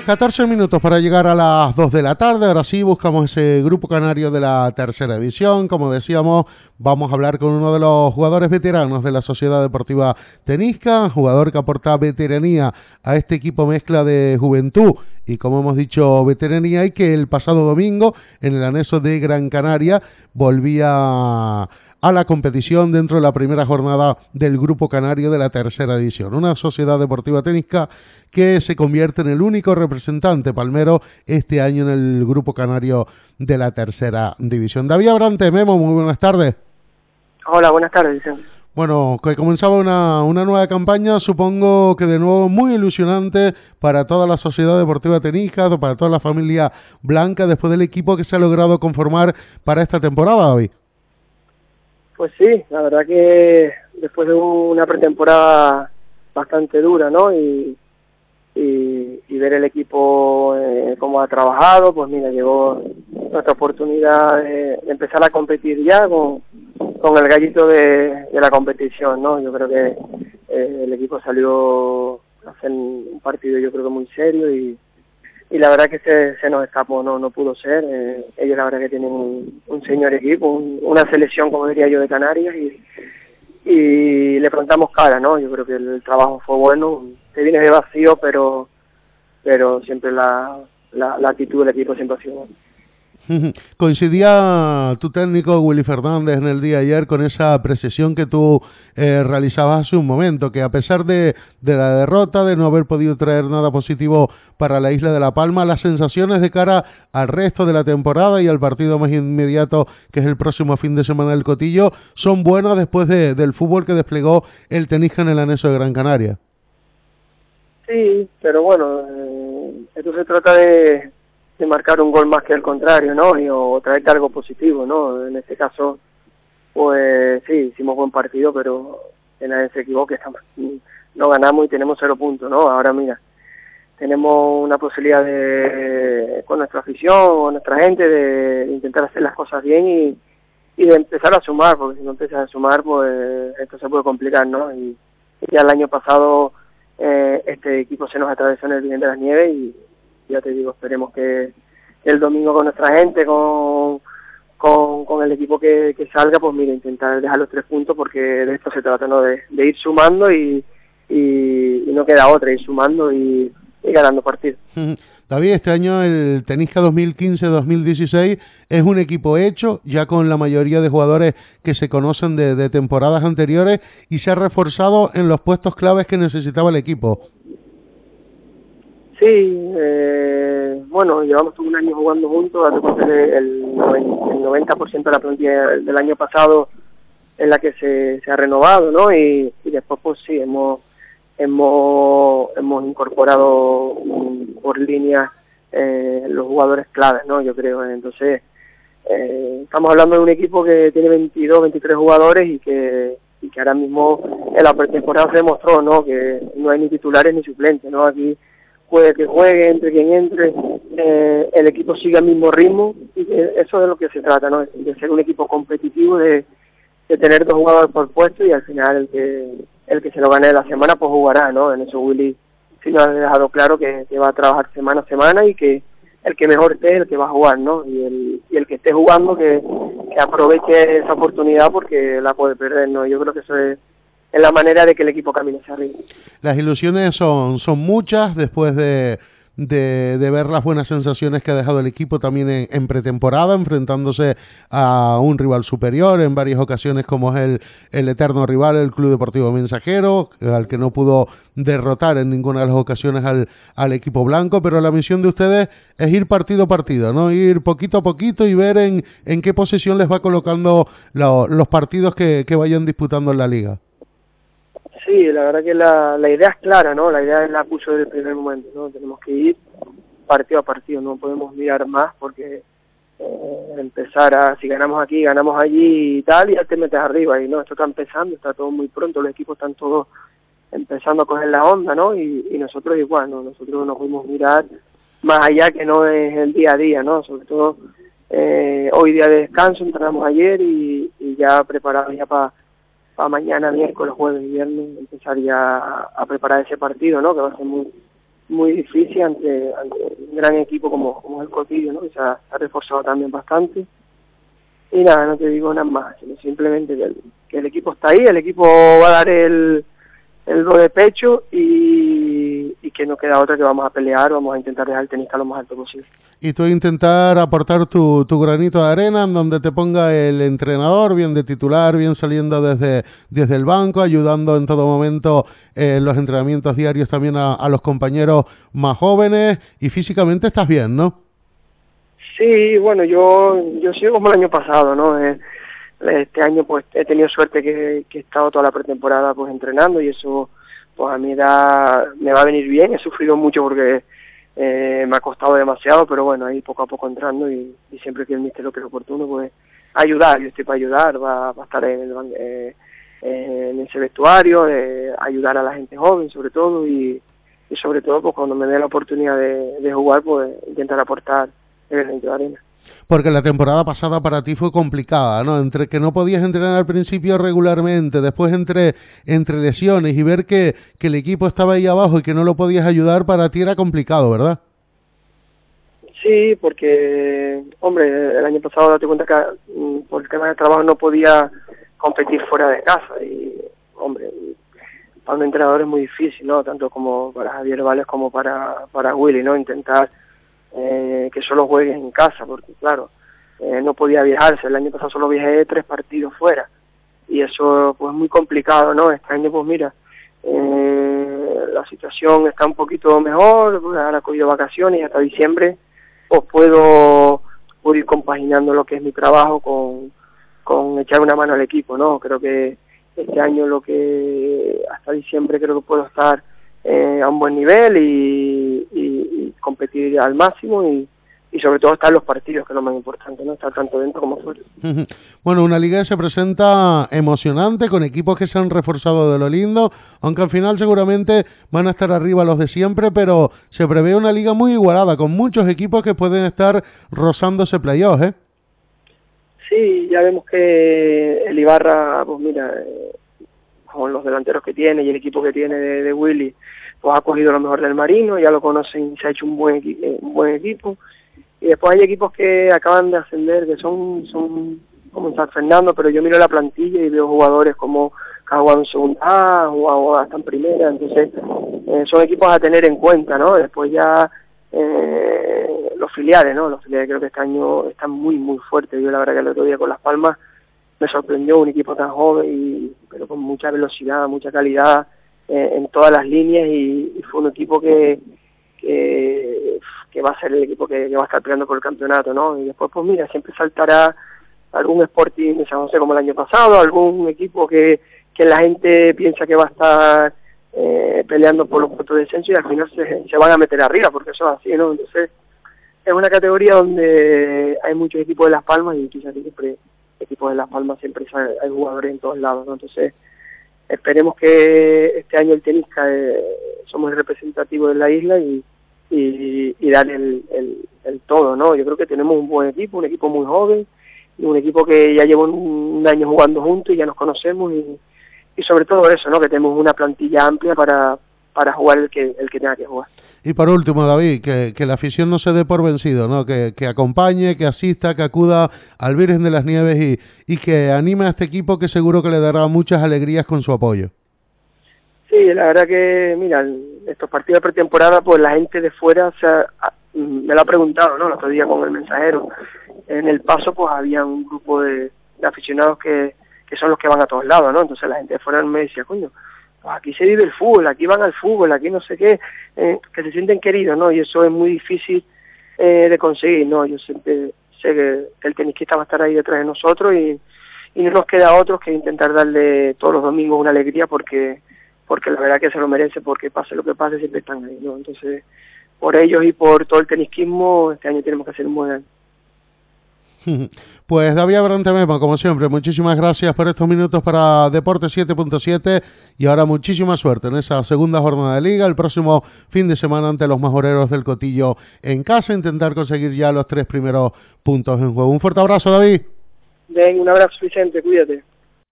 14 minutos para llegar a las 2 de la tarde. Ahora sí, buscamos ese grupo canario de la tercera división. Como decíamos, vamos a hablar con uno de los jugadores veteranos de la Sociedad Deportiva Tenisca, jugador que aporta veteranía a este equipo mezcla de juventud y, como hemos dicho, veteranía, y que el pasado domingo en el anexo de Gran Canaria volvía a la competición dentro de la primera jornada del Grupo Canario de la tercera división. Una Sociedad Deportiva Tenisca que se convierte en el único representante palmero este año en el Grupo Canario de la tercera división. David Abrante, Memo, muy buenas tardes. Hola, buenas tardes, Vicente. Bueno, que comenzaba una nueva campaña, supongo que de nuevo muy ilusionante para toda la Sociedad Deportiva Tenisca, para toda la familia blanca, después del equipo que se ha logrado conformar para esta temporada, David. Pues sí, la verdad que después de una pretemporada bastante dura, ¿no? Y ver el equipo cómo ha trabajado, pues mira, llegó nuestra oportunidad de empezar a competir ya con el gallito de la competición, ¿no? Yo creo que el equipo salió a hacer un partido, yo creo que muy serio, y la verdad que se nos escapó, no pudo ser. Ellos la verdad que tienen un señor equipo, una selección, como diría yo, de Canarias, y le plantamos cara, ¿no? Yo creo que el trabajo fue bueno, te vienes de vacío, pero siempre la actitud del equipo siempre ha sido buena. Coincidía tu técnico Willy Fernández en el día de ayer con esa precisión que tú realizabas hace un momento, que a pesar de la derrota, de no haber podido traer nada positivo para la isla de La Palma, las sensaciones de cara al resto de la temporada y al partido más inmediato, que es el próximo fin de semana del Cotillo, son buenas después del fútbol que desplegó el Tenisca en el anexo de Gran Canaria. Sí, pero bueno, esto se trata de marcar un gol más que el contrario, ¿no? O traerte algo positivo, ¿no? En este caso, pues sí, hicimos buen partido, pero que nadie se equivoque, no ganamos y tenemos 0 puntos, ¿no? Ahora mira, tenemos una posibilidad con nuestra afición o nuestra gente de intentar hacer las cosas bien y de empezar a sumar, porque si no empiezas a sumar, pues esto se puede complicar, ¿no? Y ya el año pasado este equipo se nos atravesó en el Virgen de las Nieves y ya te digo, esperemos que el domingo con nuestra gente, con el equipo que salga, pues mira, intentar dejar los 3 puntos, porque de esto se trata, ¿no? De ir sumando y no queda otra, ir sumando y ganando partidos. David, este año el Tenisca 2015-2016 es un equipo hecho, ya con la mayoría de jugadores que se conocen de temporadas anteriores, y se ha reforzado en los puestos claves que necesitaba el equipo. Sí, bueno, llevamos todo un año jugando juntos, date cuenta que el 90% de la plantilla del año pasado es la que se ha renovado, ¿no? Y después pues sí, hemos incorporado por línea los jugadores claves, ¿no? Yo creo, entonces estamos hablando de un equipo que tiene 22, 23 jugadores y que ahora mismo en la pretemporada se demostró, ¿no? Que no hay ni titulares ni suplentes, ¿no? Aquí puede que juegue, entre quien entre, el equipo siga el mismo ritmo, y eso es de lo que se trata, ¿no? De ser un equipo competitivo, de tener 2 jugadores por puesto, y al final el que se lo gane de la semana pues jugará, ¿no? En eso Willy sí nos ha dejado claro que va a trabajar semana a semana, y que el que mejor esté es el que va a jugar, ¿no? Y el que esté jugando que aproveche esa oportunidad, porque la puede perder, ¿no? Yo creo que eso es la manera de que el equipo camine hacia arriba. Las ilusiones son muchas después de ver las buenas sensaciones que ha dejado el equipo también en pretemporada, enfrentándose a un rival superior en varias ocasiones, como es el eterno rival, el Club Deportivo Mensajero, al que no pudo derrotar en ninguna de las ocasiones al equipo blanco. Pero la misión de ustedes es ir partido a partido, ¿no? Ir poquito a poquito y ver en qué posición les va colocando los partidos que vayan disputando en la liga. Sí, la verdad que la idea es clara, ¿no? La idea la puso desde el primer momento, ¿no? Tenemos que ir partido a partido, no podemos mirar más, porque si ganamos aquí, ganamos allí y tal, y ya te metes arriba, y no, esto está empezando, está todo muy pronto, los equipos están todos empezando a coger la onda, ¿no? Y nosotros igual, ¿no? Nosotros nos podemos mirar más allá, que no es el día a día, ¿no? Sobre todo hoy día de descanso, entrenamos ayer y ya preparados ya para mañana, miércoles, jueves y viernes, empezar ya a preparar ese partido, ¿no? Que va a ser muy muy difícil ante un gran equipo como es el Cotillo, ¿no? Se ha reforzado también bastante. Y nada, no te digo nada más, sino simplemente que el equipo está ahí, el equipo va a dar el do de pecho y que no queda otra que vamos a pelear, vamos a intentar dejar el tenista lo más alto posible. Y tú intentar aportar tu granito de arena en donde te ponga el entrenador, bien de titular, bien saliendo desde el banco, ayudando en todo momento en los entrenamientos diarios también a los compañeros más jóvenes, y físicamente estás bien, ¿no? Sí, bueno, yo sigo como el año pasado, ¿no? Este año pues he tenido suerte que he estado toda la pretemporada pues entrenando, y eso pues a mi edad me va a venir bien. He sufrido mucho porque me ha costado demasiado, pero bueno, ahí poco a poco entrando y siempre que el míster lo cree oportuno, pues ayudar. Yo estoy para ayudar, va a estar en ese vestuario, ayudar a la gente joven sobre todo, y sobre todo pues cuando me dé la oportunidad de jugar, pues intentar aportar el granito de arena. Porque la temporada pasada para ti fue complicada, ¿no? Entre que no podías entrenar al principio regularmente, después entre lesiones y ver que el equipo estaba ahí abajo y que no lo podías ayudar, para ti era complicado, ¿verdad? Sí, porque, hombre, el año pasado date cuenta que por el tema de trabajo no podía competir fuera de casa y, hombre, para un entrenador es muy difícil, ¿no? Tanto como para Javier Vales como para Willy, ¿no? Intentar que solo juegues en casa, porque claro, no podía viajarse. El año pasado solo viajé 3 partidos fuera y eso pues muy complicado, ¿no? Este año pues mira, la situación está un poquito mejor, pues, ahora he cogido vacaciones y hasta diciembre pues puedo ir compaginando lo que es mi trabajo con echar una mano al equipo, ¿no? Creo que este año hasta diciembre creo que puedo estar a un buen nivel y competir al máximo y sobre todo estar en los partidos, que es lo más importante, ¿no? Estar tanto dentro como fuera. Bueno, una liga que se presenta emocionante, con equipos que se han reforzado de lo lindo, aunque al final seguramente van a estar arriba los de siempre, pero se prevé una liga muy igualada, con muchos equipos que pueden estar rozándose playoffs, ¿eh? Sí, ya vemos que el Ibarra, pues mira, con los delanteros que tiene y el equipo que tiene de Willy, pues ha cogido lo mejor del Marino, ya lo conocen, se ha hecho un buen equipo. Y después hay equipos que acaban de ascender, que son como San Fernando, pero yo miro la plantilla y veo jugadores como que han jugado en segunda A, han jugado hasta en primera, entonces son equipos a tener en cuenta, ¿no? Después ya los filiales, ¿no? Los filiales creo que este año están muy fuertes. Yo la verdad que el otro día con Las Palmas me sorprendió un equipo tan joven, pero con mucha velocidad, mucha calidad en todas las líneas, y fue un equipo que va a ser el equipo que va a estar peleando por el campeonato, ¿no? Y después, pues mira, siempre saltará algún Sporting de San José como el año pasado, algún equipo que la gente piensa que va a estar peleando por los puestos de descenso y al final se van a meter arriba, porque eso es así, ¿no? Entonces, es una categoría donde hay muchos equipos de Las Palmas y quizás siempre equipos de Las Palmas siempre hay jugadores en todos lados, ¿no? Entonces, esperemos que este año el Tenisca somos el representativo de la isla y dar el todo, ¿no? Yo creo que tenemos un buen equipo, un equipo muy joven, y un equipo que ya lleva un año jugando juntos y ya nos conocemos, y sobre todo eso, ¿no? Que tenemos una plantilla amplia para jugar el que tenga que jugar. Y por último, David, que la afición no se dé por vencido, ¿no? Que acompañe, que asista, que acuda al Virgen de las Nieves y que anime a este equipo, que seguro que le dará muchas alegrías con su apoyo. Sí, la verdad que, mira, estos partidos de pretemporada, pues la gente de fuera me lo ha preguntado, ¿no? El otro día con el Mensajero. En El Paso, pues había un grupo de aficionados que son los que van a todos lados, ¿no? Entonces la gente de fuera me decía, coño, pues aquí se vive el fútbol, aquí van al fútbol, aquí no sé qué, que se sienten queridos, ¿no? Y eso es muy difícil de conseguir, ¿no? Yo siempre sé que el tenisquista va a estar ahí detrás de nosotros y no nos queda a otros que intentar darle todos los domingos una alegría, porque la verdad que se lo merece, porque pase lo que pase siempre están ahí, ¿no? Entonces, por ellos y por todo el tenisquismo, este año tenemos que hacer un buen año. Pues David Abrante Mema, como siempre, muchísimas gracias por estos minutos para Deporte 7.7 y ahora muchísima suerte en esa segunda jornada de Liga, el próximo fin de semana ante los majoreros del Cotillo en casa, intentar conseguir ya los 3 primeros puntos en juego. Un fuerte abrazo, David. Ven, un abrazo, Vicente, cuídate.